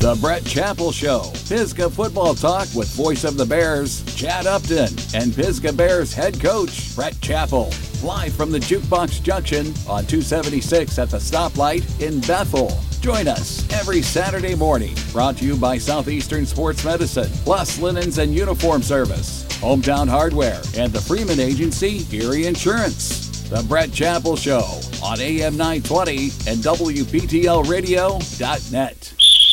The Brett Chappell Show. Pisgah football talk with voice of the Bears, Chad Upton, and Pisgah Bears head coach, Brett Chappell. Live from the Jukebox Junction on 276 at the stoplight in Bethel. Join us every Saturday morning. Brought to you by Southeastern Sports Medicine, Plus Linens and Uniform Service, Hometown Hardware, and the Freeman Agency, Erie Insurance. The Brett Chappell Show on AM 920 and WPTLradio.net.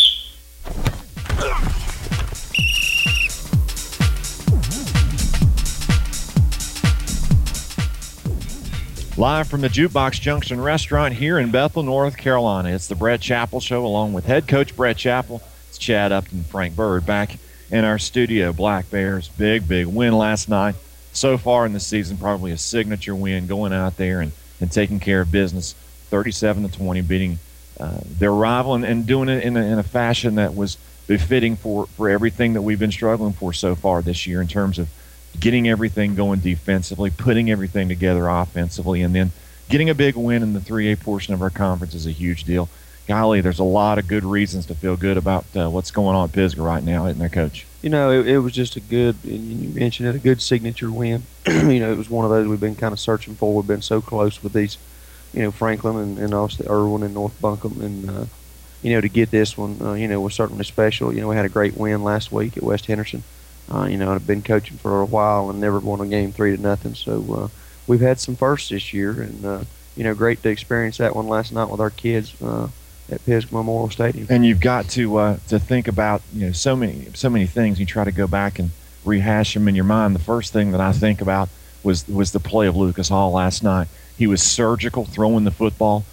Live from the Jukebox Junction restaurant here in Bethel, North Carolina. It's the Brett Chappell Show along with head coach Brett Chappell. It's Chad Upton and Frank Bird back in our studio. Black Bears, big win last night. So far in the season, probably a signature win, going out there and taking care of business, 37-20, beating their rival and doing it in a fashion that was befitting for everything that we've been struggling for so far this year in terms of getting everything going defensively, putting everything together offensively, and then getting a big win in the 3A portion of our conference is a huge deal. Golly, there's a lot of good reasons to feel good about what's going on at Pisgah right now, isn't there, Coach? You know, it was just a good, and you mentioned it, a good signature win. You know, it was one of those we've been kind of searching for. We've been so close with these, you know, Franklin and also Irwin and North Buncombe, and, you know, to get this one, you know, was certainly special. You know, we had a great win last week at West Henderson. You know, I've been coaching for a while and never won a game 3-0. So we've had some firsts this year, and you know, great to experience that one last night with our kids at Pisgah Memorial Stadium. And you've got to think about, you know, so many things. You try to go back and rehash them in your mind. The first thing that I think about was the play of Lucas Hall last night. He was surgical throwing the football.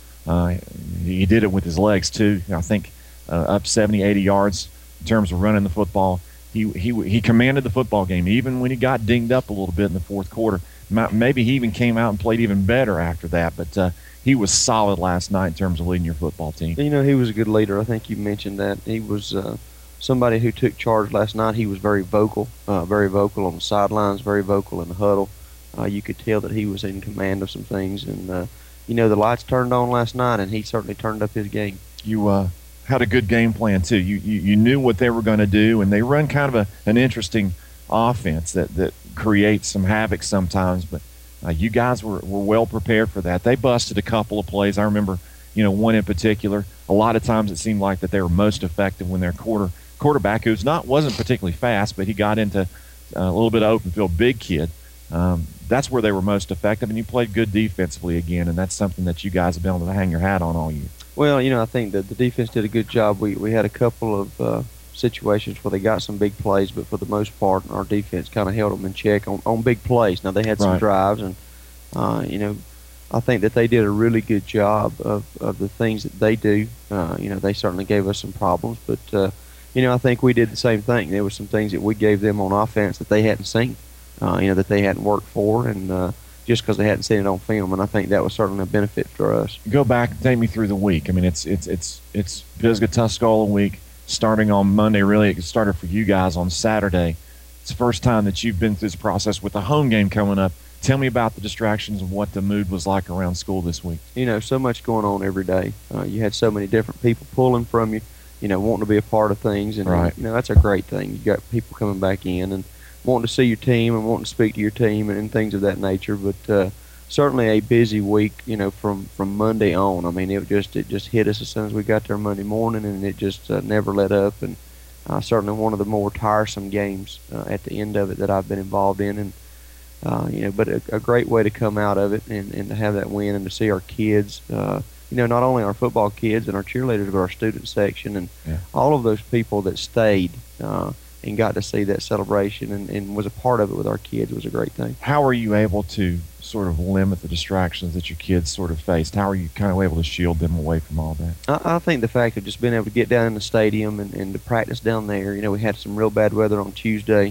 He did it with his legs too. I think up 70, 80 yards in terms of running the football. He commanded the football game, even when he got dinged up a little bit in the fourth quarter. Maybe he even came out and played even better after that, but he was solid last night in terms of leading your football team. You know, he was a good leader. I think you mentioned that. He was somebody who took charge last night. He was very vocal on the sidelines, very vocal in the huddle. You could tell that he was in command of some things, and you know, the lights turned on last night, and he certainly turned up his game. You had a good game plan too. You knew what they were going to do, and they run kind of an interesting offense that creates some havoc sometimes. But you guys were well prepared for that. They busted a couple of plays. I remember, you know, one in particular. A lot of times it seemed like that they were most effective when their quarterback, who's wasn't particularly fast, but he got into a little bit of open field, big kid. That's where they were most effective, and you played good defensively again, and that's something that you guys have been able to hang your hat on all year. Well, you know, I think that the defense did a good job. We had a couple of situations where they got some big plays, but for the most part, our defense kind of held them in check on big plays. Now, they had some drives, and, you know, I think that they did a really good job of the things that they do. You know, they certainly gave us some problems, but, you know, I think we did the same thing. There were some things that we gave them on offense that they hadn't seen, you know, that they hadn't worked for, and just because they hadn't seen it on film, and I think that was certainly a benefit for us. Go back and take me through the week. I mean, it's Pisgah Tuscola week starting on Monday. Really, it started for you guys on Saturday. It's the first time that you've been through this process with a home game coming up. Tell me about the distractions and what the mood was like around school this week. You know, so much going on every day. You had so many different people pulling from you, you know, wanting to be a part of things, and you know, that's a great thing. You got people coming back in and wanting to see your team and wanting to speak to your team and things of that nature. But certainly a busy week, you know, from Monday on. I mean, it just hit us as soon as we got there Monday morning, and it just never let up. And certainly one of the more tiresome games at the end of it that I've been involved in. And you know, but a great way to come out of it and to have that win and to see our kids, you know, not only our football kids and our cheerleaders, but our student section and all of those people that stayed and got to see that celebration and was a part of it with our kids. It was a great thing. How are you able to sort of limit the distractions that your kids sort of faced? How are you kind of able to shield them away from all that? I think the fact of just being able to get down in the stadium and to practice down there. You know, we had some real bad weather on Tuesday,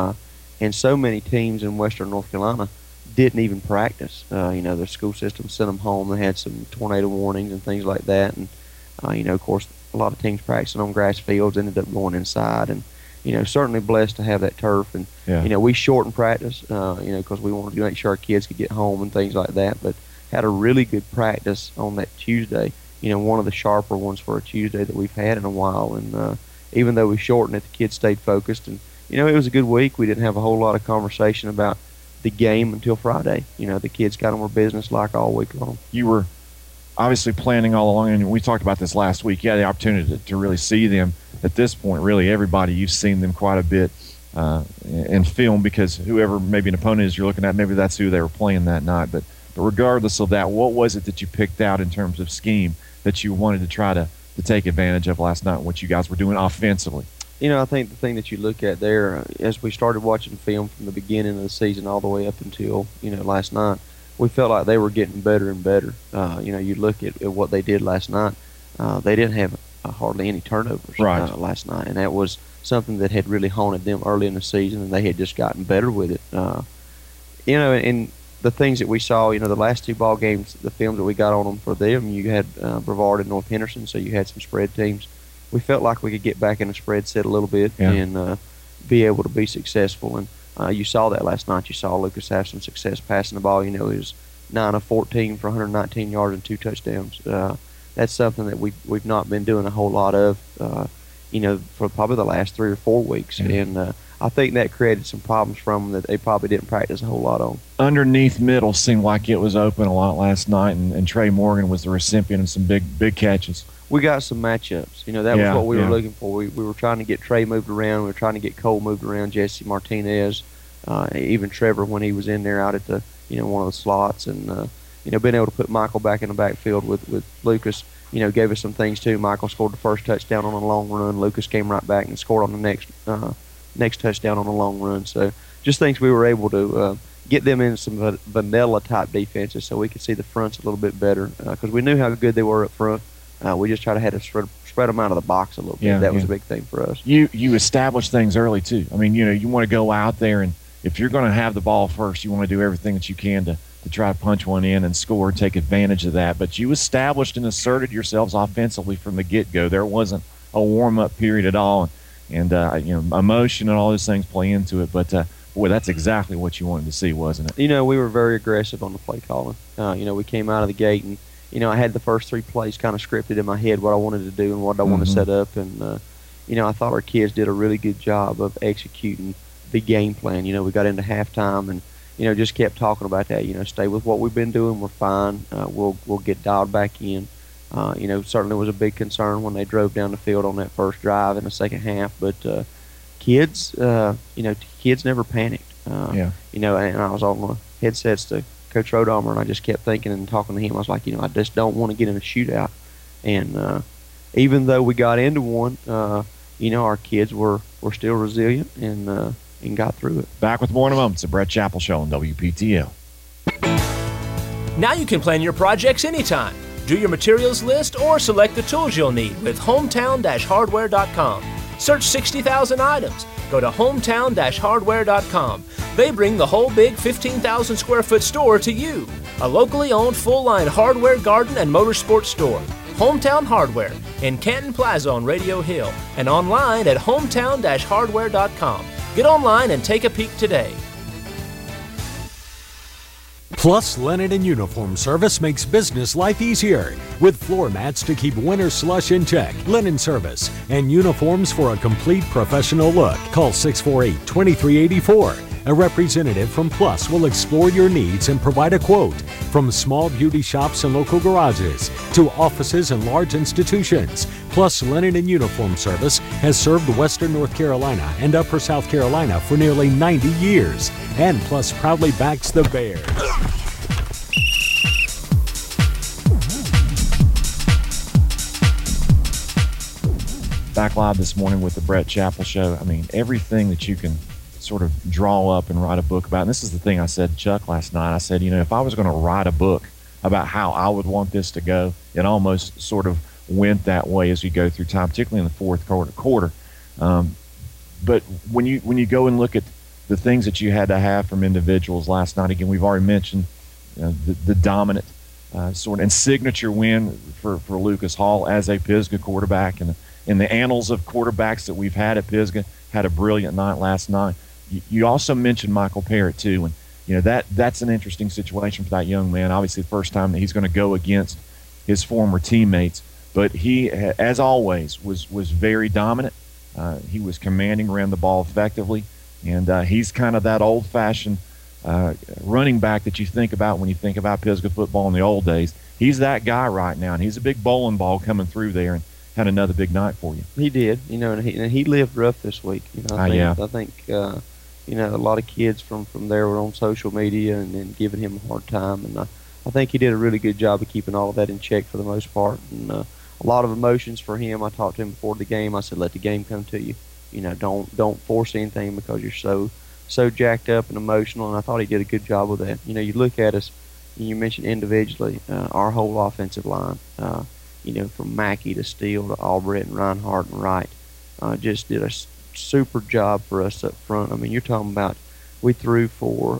and so many teams in western North Carolina didn't even practice. You know, their school system sent them home. They had some tornado warnings and things like that. And, you know, of course, a lot of teams practicing on grass fields ended up going inside. And, you know, certainly blessed to have that turf. And, you know, we shortened practice, you know, because we wanted to make sure our kids could get home and things like that. But had a really good practice on that Tuesday, you know, one of the sharper ones for a Tuesday that we've had in a while. And, even though we shortened it, the kids stayed focused. And, it was a good week. We didn't have a whole lot of conversation about the game until Friday. The kids got on their business like all week long. You were obviously planning all along, and we talked about this last week. You had the opportunity to really see them at this point. Really, everybody, you've seen them quite a bit in film, because whoever maybe an opponent is you're looking at, maybe that's who they were playing that night. But regardless of that, what was it that you picked out in terms of scheme that you wanted to try to take advantage of last night, what you guys were doing offensively? I think the thing that you look at there, as we started watching film from the beginning of the season all the way up until, last night, we felt like they were getting better and better. You look at what they did last night, they didn't have hardly any turnovers last night, and that was something that had really haunted them early in the season, and they had just gotten better with it. And the things that we saw, the last two ball games, the film that we got on them for them, you had Brevard and North Henderson, so you had some spread teams. We felt like we could get back in the spread set a little bit and be able to be successful. And you saw that last night. You saw Lucas have some success passing the ball. He was 9 of 14 for 119 yards and 2 touchdowns. That's something that we've not been doing a whole lot of, for probably the last 3 or 4 weeks. And I think that created some problems from them that they probably didn't practice a whole lot on. Underneath middle seemed like it was open a lot last night, and Trey Morgan was the recipient of some big catches. We got some matchups. That was what we were looking for. We were trying to get Trey moved around. We were trying to get Cole moved around, Jesse Martinez, even Trevor when he was in there out at the one of the slots, and being able to put Michael back in the backfield with Lucas, gave us some things too. Michael scored the first touchdown on a long run. Lucas came right back and scored on the next touchdown on a long run. So just things we were able to get them in some vanilla type defenses, so we could see the fronts a little bit better, because we knew how good they were up front. We just tried to spread them out of the box a little bit. That was a big thing for us. You established things early too. I mean, you want to go out there, and if you're going to have the ball first, you want to do everything that you can to try to punch one in and score, take advantage of that. But you established and asserted yourselves offensively from the get-go. There wasn't a warm-up period at all, and emotion and all those things play into it. But boy, that's exactly what you wanted to see, wasn't it? We were very aggressive on the play calling. We came out of the gate, and I had the first 3 plays kind of scripted in my head, what I wanted to do and what I wanted to set up. And, I thought our kids did a really good job of executing the game plan. We got into halftime and, just kept talking about that. Stay with what we've been doing. We're fine. We'll get dialed back in. Certainly was a big concern when they drove down the field on that first drive in the second half. But kids never panicked. And I was on the headsets to Coach Rodomer, and I just kept thinking and talking to him. I was like, I just don't want to get in a shootout. And even though we got into one, our kids were still resilient and got through it. Back with more in a moment. It's the Brett Chappell Show on WPTL. Now you can plan your projects anytime. Do your materials list or select the tools you'll need with hometown-hardware.com. Search 60,000 items. Go to hometown-hardware.com. They bring the whole big 15,000 square foot store to you. A locally owned full-line hardware, garden, and motorsports store. Hometown Hardware in Canton Plaza on Radio Hill and online at hometown-hardware.com. Get online and take a peek today. Plus Linen and Uniform Service makes business life easier with floor mats to keep winter slush in check, linen service, and uniforms for a complete professional look. Call 648-2384. A representative from Plus will explore your needs and provide a quote. From small beauty shops and local garages to offices and large institutions, Plus Linen and Uniform Service has served Western North Carolina and Upper South Carolina for nearly 90 years. And Plus proudly backs the Bears. Back live this morning with the Brett Chappell Show. I mean, everything that you can sort of draw up and write a book about. And this is the thing I said to Chuck last night. I said, if I was going to write a book about how I would want this to go, it almost sort of went that way as we go through time, particularly in the fourth quarter. But when you go and look at the things that you had to have from individuals last night, again, we've already mentioned the dominant sort of and signature win for Lucas Hall as a Pisgah quarterback. And in the annals of quarterbacks that we've had at Pisgah, had a brilliant night last night. You also mentioned Michael Parrott too, and that's an interesting situation for that young man. Obviously, the first time that he's going to go against his former teammates, but he, as always, was very dominant. He was commanding, ran the ball effectively, and he's kind of that old-fashioned running back that you think about when you think about Pisgah football in the old days. He's that guy right now, and he's a big bowling ball coming through there, and had another big night for you. He did, and he lived rough this week. I think a lot of kids from there were on social media and giving him a hard time, and I think he did a really good job of keeping all of that in check for the most part. And a lot of emotions for him. I talked to him before the game. I said, let the game come to you. Don't force anything because you're so jacked up and emotional. And I thought he did a good job with that. You look at us. You mentioned individually our whole offensive line. From Mackey to Steele to Albrecht and Reinhardt and Wright, just did a super job for us up front. I mean, you're talking about we threw for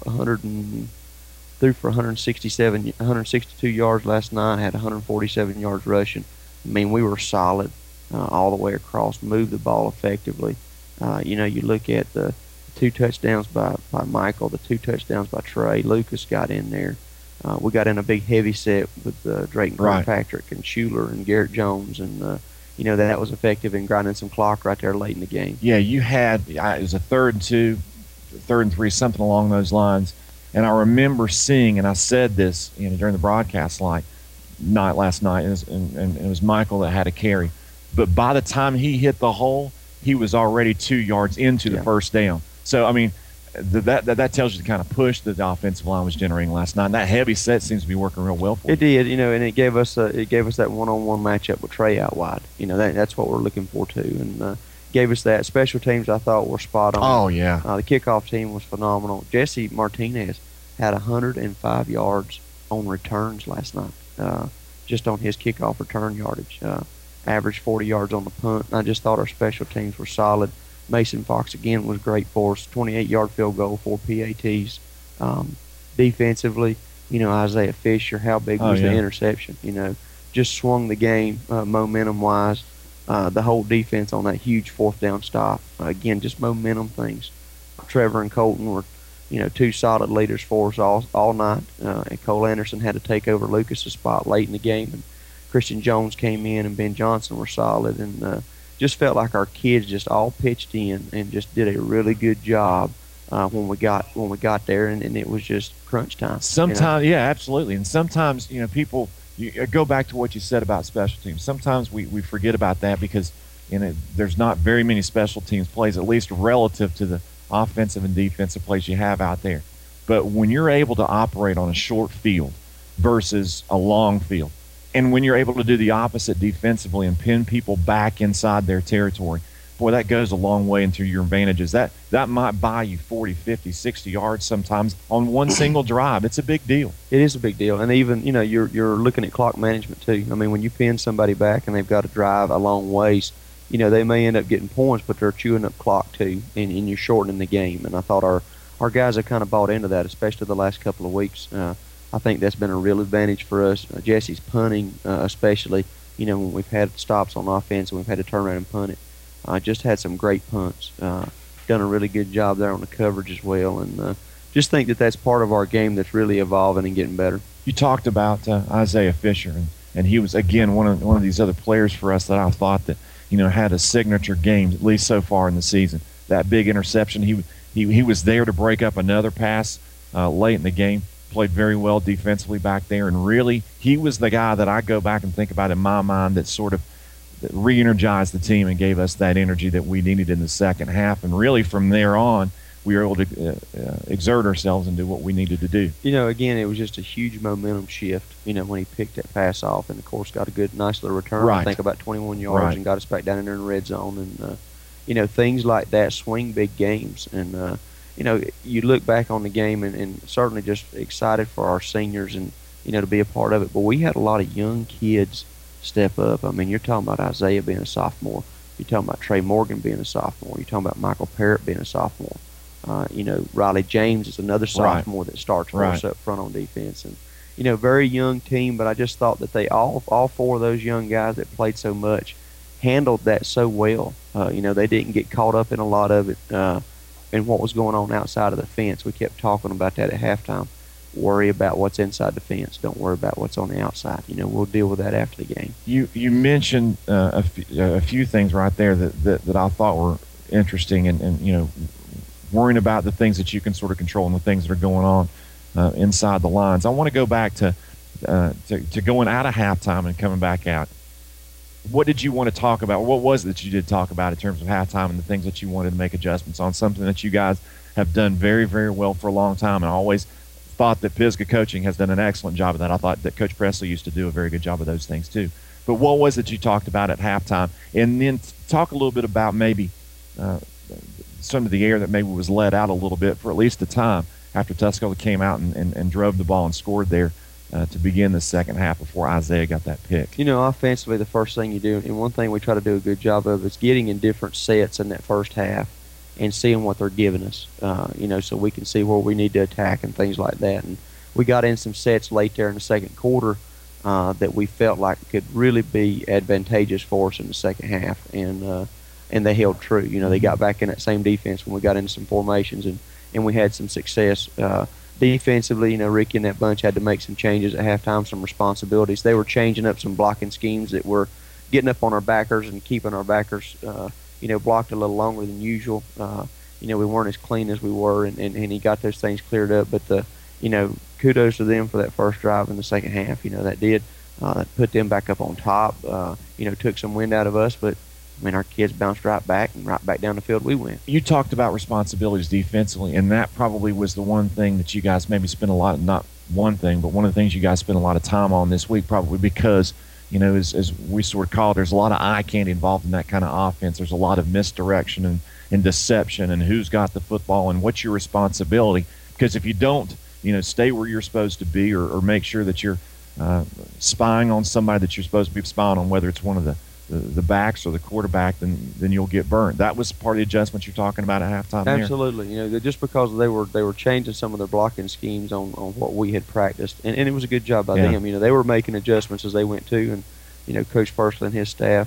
162 yards last night, had 147 yards rushing. I mean, we were solid all the way across, moved the ball effectively. You look at the 2 touchdowns by Michael, the 2 touchdowns by Trey. Lucas got in there. We got in a big heavy set with Drake Kirkpatrick and Schuler and Garrett Jones, and that was effective in grinding some clock right there late in the game. Yeah, you had it was a 3rd and 2, 3rd and 3, something along those lines. And I remember seeing, and I said this during the broadcast last night, and it was Michael that had a carry. But by the time he hit the hole, he was already 2 yards into the first down. So I mean, that tells you the kind of push that the offensive line was generating last night. And that heavy set seems to be working real well for it. It did, and it gave us that one-on-one matchup with Trey out wide. That's what we're looking for too, and gave us that. Special teams I thought were spot on. Oh yeah, the kickoff team was phenomenal. Jesse Martinez had 105 yards on returns last night, just on his kickoff return yardage. Averaged 40 yards on the punt. I just thought our special teams were solid. Mason Fox, again, was great for us. 28-yard field goal, 4 PATs. Defensively, Isaiah Fisher, how big was the interception? Just swung the game momentum-wise. The whole defense on that huge 4th down stop. Again, just momentum things. Trevor and Colton were, 2 solid leaders for us all night. And Cole Anderson had to take over Lucas's spot late in the game. And Christian Jones came in, and Ben Johnson were solid. And just felt like our kids just all pitched in and just did a really good job when we got there, and it was just crunch time. Sometimes, yeah, absolutely. And sometimes, people go back to what you said about special teams. Sometimes we forget about that because there's not very many special teams plays, at least relative to the offensive and defensive plays you have out there. But when you're able to operate on a short field versus a long field, and when you're able to do the opposite defensively and pin people back inside their territory, boy, that goes a long way into your advantages. That might buy you 40, 50, 60 yards sometimes on one single drive. It's a big deal. It is a big deal. And even, you're looking at clock management too. I mean, when you pin somebody back and they've got to drive a long ways, they may end up getting points, but they're chewing up clock too, and you're shortening the game. And I thought our guys have kind of bought into that, especially the last couple of weeks. I think that's been a real advantage for us. Jesse's punting, especially, when we've had stops on offense and we've had to turn around and punt it. Just had some great punts. Done a really good job there on the coverage as well. And just think that that's part of our game that's really evolving and getting better. You talked about Isaiah Fisher, and he was, again, one of these other players for us that I thought that, had a signature game, at least so far in the season. That big interception, he was there to break up another pass late in the game. Played very well defensively back there, and really he was the guy that I go back and think about in my mind that sort of re-energized the team and gave us that energy that we needed in the second half. And really from there on, we were able to exert ourselves and do what we needed to do. Again, it was just a huge momentum shift, when he picked that pass off, and of course got a nice little return, I think about 21 yards, and got us back down in there in the red zone. And, things like that swing big games. And, you look back on the game and certainly just excited for our seniors and, to be a part of it. But we had a lot of young kids step up. I mean, you're talking about Isaiah being a sophomore. You're talking about Trey Morgan being a sophomore. You're talking about Michael Parrott being a sophomore. Riley James is another sophomore that starts for us up front on defense. And, very young team, but I just thought that they all 4 of those young guys that played so much handled that so well. They didn't get caught up in a lot of it. And what was going on outside of the fence. We kept talking about that at halftime. worry about what's inside the fence. Don't worry about what's on the outside. We'll deal with that after the game. You mentioned a few things right there that I thought were interesting, and worrying about the things that you can sort of control and the things that are going on inside the lines. I want to go back to going out of halftime and coming back out. What did you want to talk about? What was it that you did talk about in terms of halftime and the things that you wanted to make adjustments on? Something that you guys have done very, very well for a long time, and I always thought that Pisgah coaching has done an excellent job of that. I thought that Coach Presley used to do a very good job of those things too. But what was it you talked about at halftime? And then talk a little bit about maybe some of the air that maybe was let out a little bit for at least the time after Tuscola came out and drove the ball and scored there to begin the second half before Isaiah got that pick. Offensively, the first thing you do, and one thing we try to do a good job of, is getting in different sets in that first half and seeing what they're giving us, so we can see where we need to attack and things like that. And we got in some sets late there in the second quarter that we felt like could really be advantageous for us in the second half, and they held true. They got back in that same defense when we got into some formations, and we had some success. Defensively, Ricky and that bunch had to make some changes at halftime, some responsibilities. They were changing up some blocking schemes that were getting up on our backers and keeping our backers, blocked a little longer than usual. We weren't as clean as we were, and he got those things cleared up. But kudos to them for that first drive in the second half. That put them back up on top. Took some wind out of us, but our kids bounced right back, and right back down the field we went. You talked about responsibilities defensively, and that probably was the one thing that you guys maybe spent a lot, not one thing, but one of the things you guys spent a lot of time on this week, probably because, as we sort of call it, there's a lot of eye candy involved in that kind of offense. There's a lot of misdirection and deception and who's got the football and what's your responsibility. Because if you don't, stay where you're supposed to be or make sure that you're spying on somebody that you're supposed to be spying on, whether it's one of the backs or the quarterback, then you'll get burned. That was part of the adjustments you're talking about at halftime. Absolutely. Just because they were changing some of their blocking schemes on what we had practiced, and it was a good job by them. They were making adjustments as they went too, and Coach Pursley and his staff,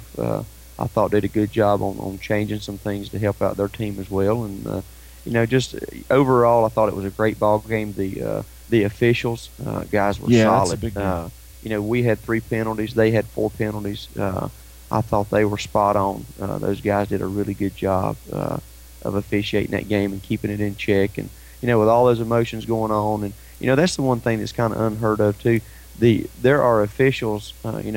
I thought, did a good job on changing some things to help out their team as well. And just overall, I thought it was a great ball game. The officials, guys, were solid. That's a big deal. We had 3 penalties. They had 4 penalties. I thought they were spot on. Those guys did a really good job of officiating that game and keeping it in check. And, with all those emotions going on, and, that's the one thing that's kind of unheard of, too. There are officials,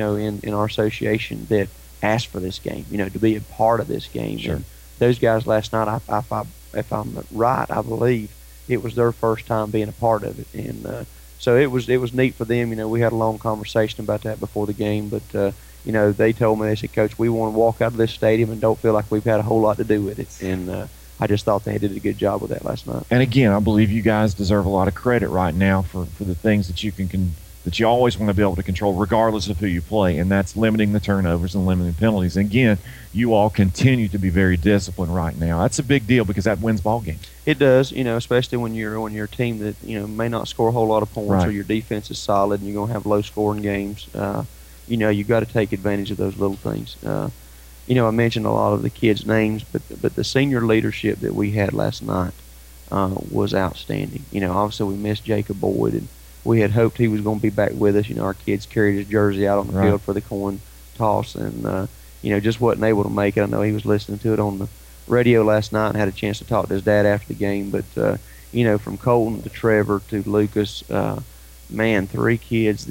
in our association that asked for this game, to be a part of this game. Sure. And those guys last night, if I'm right, I believe it was their first time being a part of it. And so it was neat for them. We had a long conversation about that before the game, but they told me, they said, Coach, we want to walk out of this stadium and don't feel like we've had a whole lot to do with it. And I just thought they did a good job with that last night. And again, I believe you guys deserve a lot of credit right now for the things that you that you always want to be able to control regardless of who you play, and that's limiting the turnovers and limiting penalties. And again, you all continue to be very disciplined right now. That's a big deal because that wins ball games. It does, especially when you're a team that, may not score a whole lot of points, right, or your defense is solid and you're going to have low-scoring games. You've got to take advantage of those little things. I mentioned a lot of the kids' names, but the senior leadership that we had last night was outstanding. Obviously we missed Jacob Boyd, and we had hoped he was going to be back with us. Our kids carried his jersey out on the field for the coin toss, and just wasn't able to make it. I know he was listening to it on the radio last night and had a chance to talk to his dad after the game. But from Colton to Trevor to Lucas, 3 kids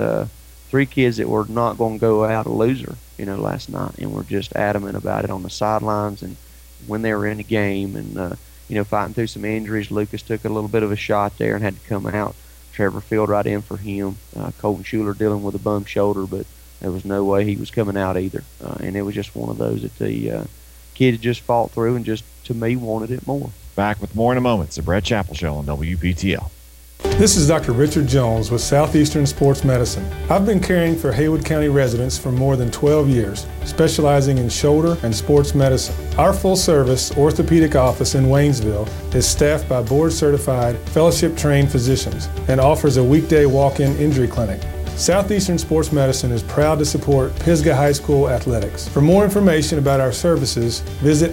that were not going to go out a loser, last night, and were just adamant about it on the sidelines and when they were in the game, and fighting through some injuries. Lucas took a little bit of a shot there and had to come out. Trevor filled right in for him. Colton Schuler dealing with a bum shoulder, but there was no way he was coming out either. And it was just one of those that the kids just fought through and just, to me, wanted it more. Back with more in a moment. It's the Brett Chappell Show on WPTL. This is Dr. Richard Jones with Southeastern Sports Medicine. I've been caring for Haywood County residents for more than 12 years, specializing in shoulder and sports medicine. Our full-service orthopedic office in Waynesville is staffed by board-certified, fellowship-trained physicians and offers a weekday walk-in injury clinic. Southeastern Sports Medicine is proud to support Pisgah High School athletics. For more information about our services, visit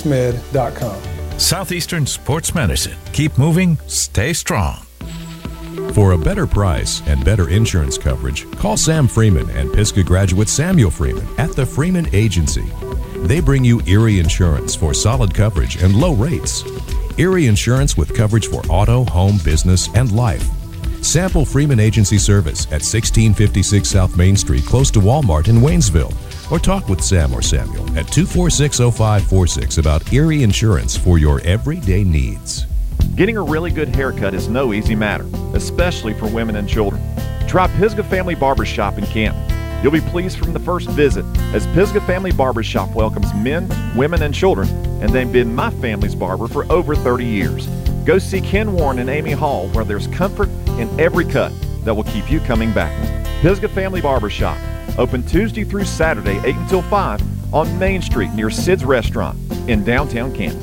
scsportsmed.com. Southeastern Sports Medicine. Keep moving, stay strong. For a better price and better insurance coverage, call Sam Freeman and Pisgah graduate Samuel Freeman at the Freeman Agency. They bring you Erie Insurance for solid coverage and low rates. Erie Insurance with coverage for auto, home, business, and life. Sample Freeman Agency service at 1656 South Main Street, close to Walmart in Waynesville. Or talk with Sam or Samuel at 246-0546 about Erie Insurance for your everyday needs. Getting a really good haircut is no easy matter, especially for women and children. Try Pisgah Family Barbershop in Canton. You'll be pleased from the first visit, as Pisgah Family Barbershop welcomes men, women, and children, and they've been my family's barber for over 30 years. Go see Ken Warren and Amy Hall, where there's comfort in every cut that will keep you coming back. Pisgah Family Barbershop, open Tuesday through Saturday, 8 until 5 on Main Street near Sid's Restaurant in downtown Canton.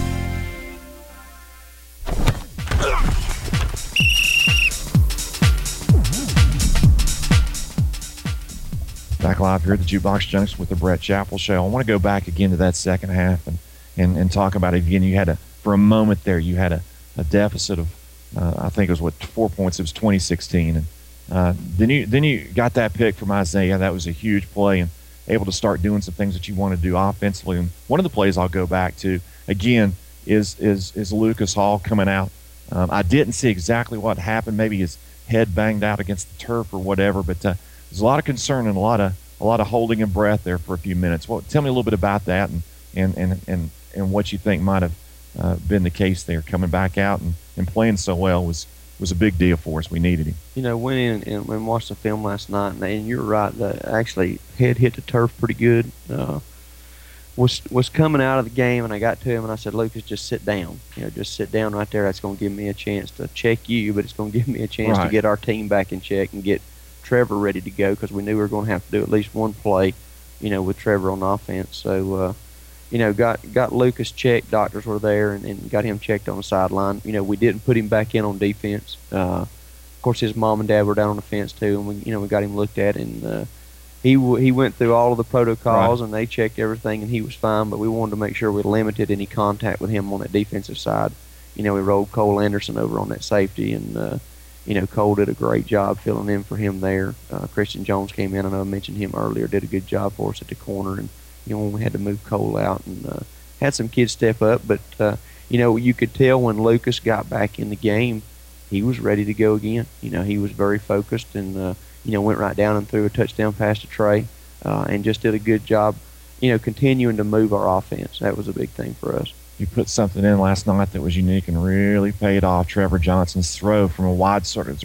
Back live here at the Jukebox Junction with the Brett Chappell Show. I want to go back again to that second half and talk about it again. You had for a moment there, you had a deficit of, I think it was 4 points. It was 2016. And then you got that pick from Isaiah. That was a huge play and able to start doing some things that you want to do offensively. And one of the plays I'll go back to, again, is Lucas Hall coming out. I didn't see exactly what happened. Maybe his head banged out against the turf or whatever, but there's a lot of concern and a lot of holding of breath there for a few minutes. Well, tell me a little bit about that and what you think might have been the case there. Coming back out and playing so well was a big deal for us. We needed him. You know, went in and watched the film last night, and you're right. Actually, head hit the turf pretty good. Was coming out of the game, and I got to him, and I said, Lucas, just sit down. Just sit down right there. That's going to give me a chance to check you, but it's going to give me a chance to get our team back in check and get Trevor ready to go, because we knew we were going to have to do at least one play, with Trevor on offense. So, got Lucas checked. Doctors were there and got him checked on the sideline. We didn't put him back in on defense. Of course, his mom and dad were down on the fence too, and we got him looked at, and he went through all of the protocols, and they checked everything, and he was fine. But we wanted to make sure we limited any contact with him on that defensive side. We rolled Cole Anderson over on that safety, and Cole did a great job filling in for him there. Christian Jones came in. I know I mentioned him earlier. Did a good job for us at the corner, and when we had to move Cole out, and had some kids step up. But you could tell when Lucas got back in the game, he was ready to go again. He was very focused, and went right down and threw a touchdown pass to Trey, and just did a good job. Continuing to move our offense. That was a big thing for us. You put something in last night that was unique and really paid off. Trevor Johnson's throw from a wide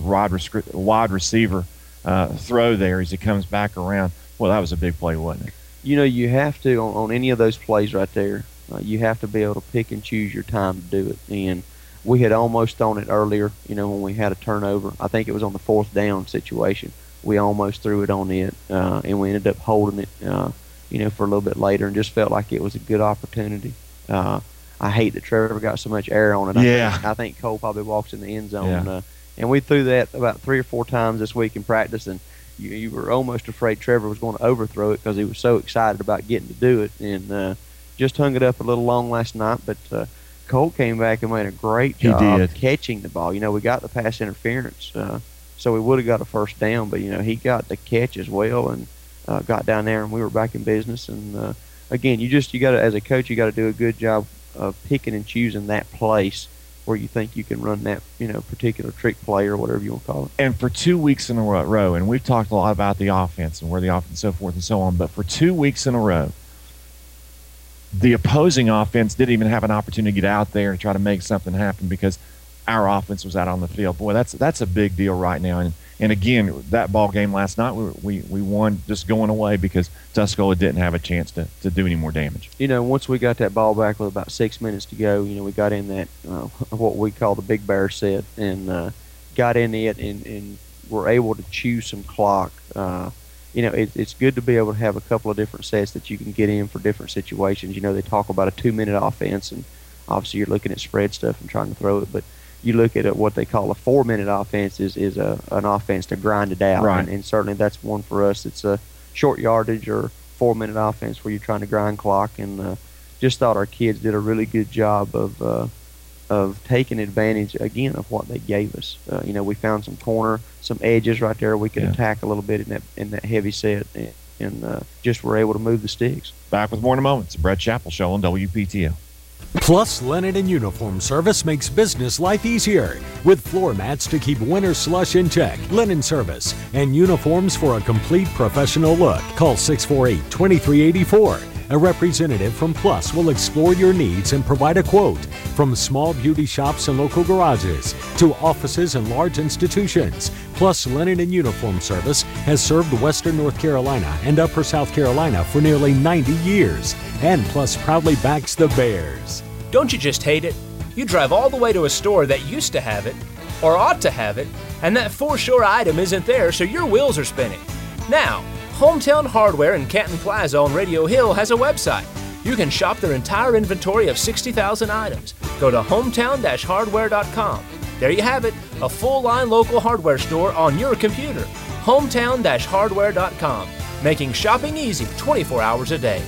receiver throw there as he comes back around. Well, that was a big play, wasn't it? You have to, on any of those plays right there, you have to be able to pick and choose your time to do it. And we had almost thrown it earlier, when we had a turnover. I think it was on the fourth down situation. We almost threw it on it, and we ended up holding it, for a little bit later, and just felt like it was a good opportunity. I hate that Trevor got so much air on it. I think Cole probably walks in the end zone. Yeah. And we threw that about 3 or 4 times this week in practice, and you were almost afraid Trevor was going to overthrow it because he was so excited about getting to do it, and just hung it up a little long last night. But Cole came back and made a great job catching the ball. We got the pass interference, so we would have got a first down, but he got the catch as well, and got down there, and we were back in business. And again, you got to, as a coach, you got to do a good job of picking and choosing that place where you think you can run that particular trick play or whatever you want to call it. And for 2 weeks in a row, and we've talked a lot about the offense and where the offense and so forth and so on, but for 2 weeks in a row, the opposing offense didn't even have an opportunity to get out there and try to make something happen because our offense was out on the field. Boy, that's a big deal right now. And again, that ball game last night, we won just going away because Tuscola didn't have a chance to do any more damage. Once we got that ball back with about 6 minutes to go, we got in that what we call the Big Bear set, and got in it and were able to chew some clock. It's good to be able to have a couple of different sets that you can get in for different situations. They talk about a 2-minute offense, and obviously you're looking at spread stuff and trying to throw it, but you look at what they call a 4-minute offense is an offense to grind it out. Right. And certainly that's one for us. It's a short yardage or 4-minute offense where you're trying to grind clock, and just thought our kids did a really good job of of taking advantage again of what they gave us. We found some edges right there we could attack a little bit in that heavy set, and just were able to move the sticks. Back with more in a moment. It's the Brett Chappell Show on WPTL. Plus, Linen and Uniform Service makes business life easier with floor mats to keep winter slush in check, linen service, and uniforms for a complete professional look. Call 648-2384. A representative from Plus will explore your needs and provide a quote. From small beauty shops and local garages to offices and large institutions, Plus Linen and Uniform Service has served Western North Carolina and Upper South Carolina for nearly 90 years. And Plus proudly backs the Bears. Don't you just hate it? You drive all the way to a store that used to have it, or ought to have it, and that for sure item isn't there, so your wheels are spinning. Now, Hometown Hardware in Canton Plaza on Radio Hill has a website. You can shop their entire inventory of 60,000 items. Go to hometown-hardware.com. There you have it, a full-line local hardware store on your computer. hometown-hardware.com, making shopping easy 24 hours a day.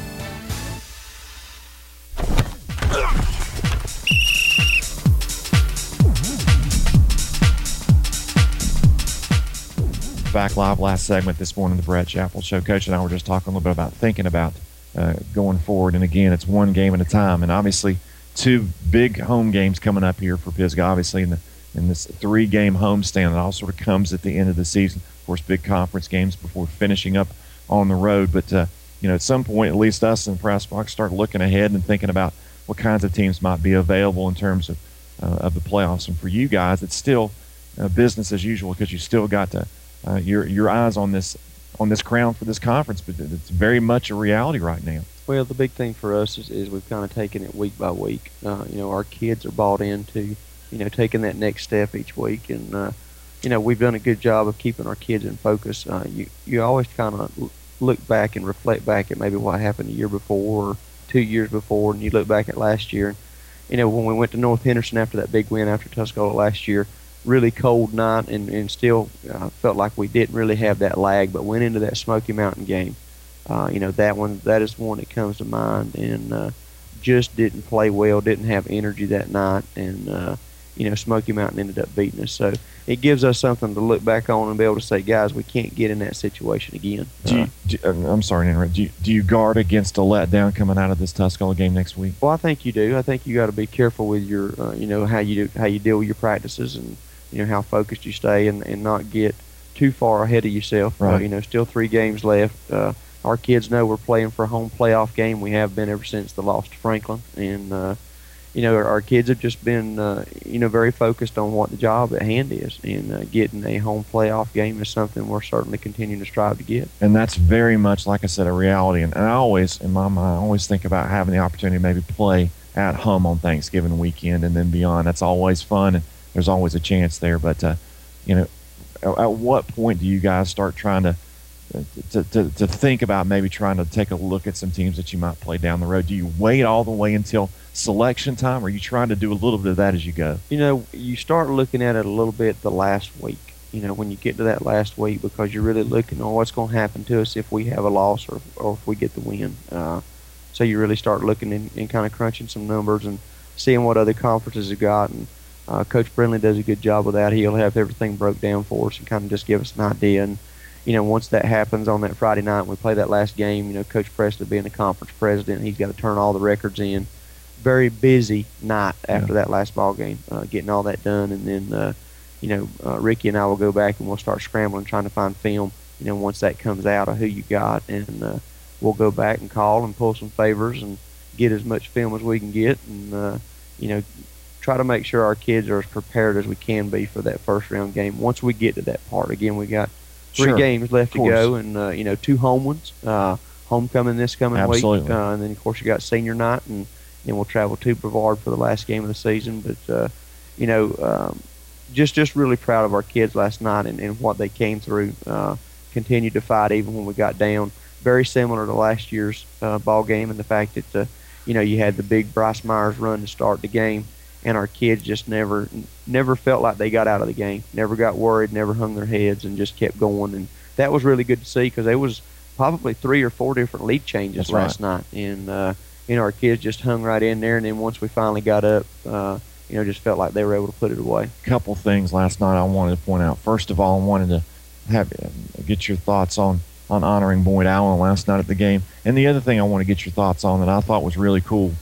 Back live last segment this morning, the Brett Chappell Show. Coach and I were just talking a little bit about thinking about going forward. And again, it's one game at a time. And obviously, two big home games coming up here for Pisgah. Obviously, in this 3-game homestand, it all sort of comes at the end of the season. Of course, big conference games before finishing up on the road. But at some point, at least us in the press box start looking ahead and thinking about what kinds of teams might be available in terms of the playoffs. And for you guys, it's still business as usual because you still got to. Your eyes on this crown for this conference, but it's very much a reality right now. Well, the big thing for us is we've kind of taken it week by week. Our kids are bought into, taking that next step each week, and we've done a good job of keeping our kids in focus. You always kind of look back and reflect back at maybe what happened a year before or 2 years before, and you look back at last year. When we went to North Henderson after that big win after Tuscola last year. Really cold night, and still felt like we didn't really have that lag, but went into that Smoky Mountain game. That is one that comes to mind, and just didn't play well, didn't have energy that night, and Smoky Mountain ended up beating us. So it gives us something to look back on and be able to say, guys, we can't get in that situation again. I'm sorry to interrupt. Do you guard against a letdown coming out of this Tuscola game next week? Well, I think you do. I think you got to be careful with your, how you deal with your practices and how focused you stay and not get too far ahead of yourself. Right. Still 3 games left. Our kids know we're playing for a home playoff game. We have been ever since the loss to Franklin. And, our kids have just been, very focused on what the job at hand is. And getting a home playoff game is something we're certainly continuing to strive to get. And that's very much, like I said, a reality. And I always, in my mind, I always think about having the opportunity to maybe play at home on Thanksgiving weekend and then beyond. That's always fun. And there's always a chance there, but at what point do you guys start trying to think about maybe trying to take a look at some teams that you might play down the road? Do you wait all the way until selection time, or are you trying to do a little bit of that as you go? You start looking at it a little bit the last week. When you get to that last week, because you're really looking on what's going to happen to us if we have a loss or if we get the win. So you really start looking and kind of crunching some numbers and seeing what other conferences have got. And Coach Brindley does a good job with that. He'll have everything broke down for us and kind of just give us an idea. And, once that happens on that Friday night, we play that last game, Coach Presley being the conference president, he's got to turn all the records in. Very busy night after that last ball game, getting all that done. And then, Ricky and I will go back and we'll start scrambling, trying to find film, once that comes out of who you got. And we'll go back and call and pull some favors and get as much film as we can get. And, try to make sure our kids are as prepared as we can be for that first round game once we get to that part. Again, we got 3 games left to go, and 2 home ones. Homecoming this coming week, and then of course you got senior night, and then we'll travel to Brevard for the last game of the season. But just really proud of our kids last night and what they came through. Continued to fight even when we got down. Very similar to last year's ball game, and the fact that you had the big Bryce Myers run to start the game. And our kids just never felt like they got out of the game, never got worried, never hung their heads, and just kept going. And that was really good to see because there was probably 3 or 4 different lead changes last night. And, our kids just hung right in there. And then once we finally got up, just felt like they were able to put it away. A couple things last night I wanted to point out. First of all, I wanted to get your thoughts on honoring Boyd Allen last night at the game. And the other thing I want to get your thoughts on that I thought was really cool,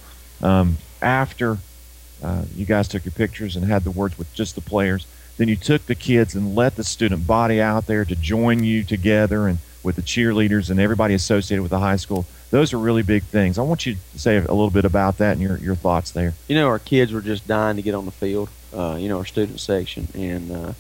after you guys took your pictures and had the words with just the players, then you took the kids and let the student body out there to join you together and with the cheerleaders and everybody associated with the high school. Those are really big things. I want you to say a little bit about that and your thoughts there. Our kids were just dying to get on the field, our student section. And,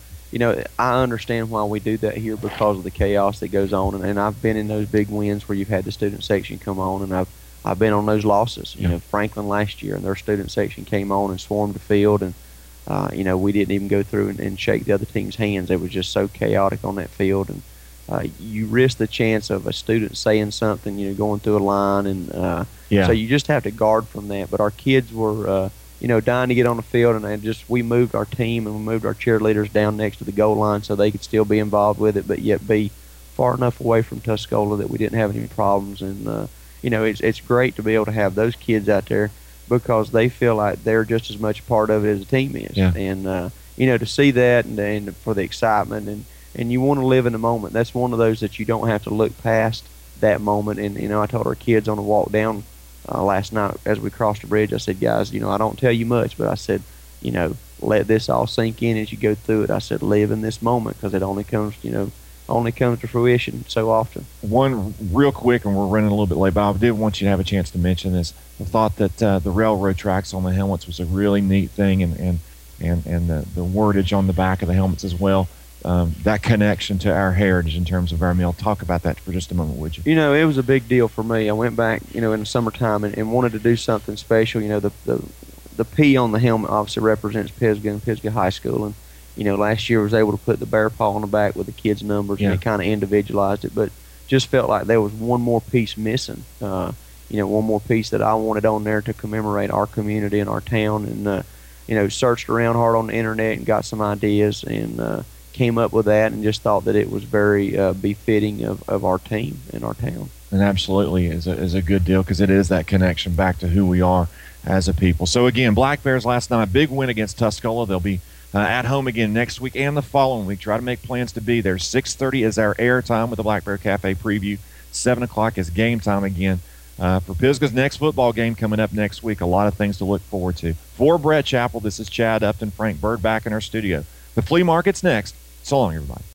I understand why we do that here because of the chaos that goes on. And I've been in those big wins where you've had the student section come on, and I've been on those losses. Franklin last year, and their student section came on and swarmed the field. And, we didn't even go through and shake the other team's hands. It was just so chaotic on that field. And you risk the chance of a student saying something, going through a line. And so you just have to guard from that. But our kids were, dying to get on the field. And we moved our team and we moved our cheerleaders down next to the goal line so they could still be involved with it, but yet be far enough away from Tuscola that we didn't have any problems. And, it's great to be able to have those kids out there because they feel like they're just as much a part of it as the team is. Yeah. And, to see that and for the excitement and you want to live in the moment. That's one of those that you don't have to look past that moment. And, I told our kids on the walk down last night as we crossed the bridge, I said, guys, I don't tell you much, but I said, let this all sink in as you go through it. I said, live in this moment because it only comes to fruition so often. One real quick, and we're running a little bit late, but I did want you to have a chance to mention this. I thought that the railroad tracks on the helmets was a really neat thing, and the wordage on the back of the helmets as well. That connection to our heritage in terms of our meal. Talk about that for just a moment, would you? It was a big deal for me. I went back, in the summertime and wanted to do something special. The P on the helmet obviously represents Pisgah and Pisgah High School. And, last year I was able to put the bear paw on the back with the kids' numbers, and it kind of individualized it. But just felt like there was one more piece missing. One more piece that I wanted on there to commemorate our community and our town. And, searched around hard on the internet and got some ideas and came up with that and just thought that it was very befitting of our team and our town. And absolutely is a good deal because it is that connection back to who we are as a people. So again, Black Bears last night, big win against Tuscola. They'll be at home again next week and the following week. Try to make plans to be there. 6:30 is our air time with the Black Bear Cafe preview. 7 o'clock is game time again for Pisgah's next football game coming up next week. A lot of things to look forward to. For Brett Chappell, this is Chad Upton, Frank Bird back in our studio. The flea market's next. So long, everybody.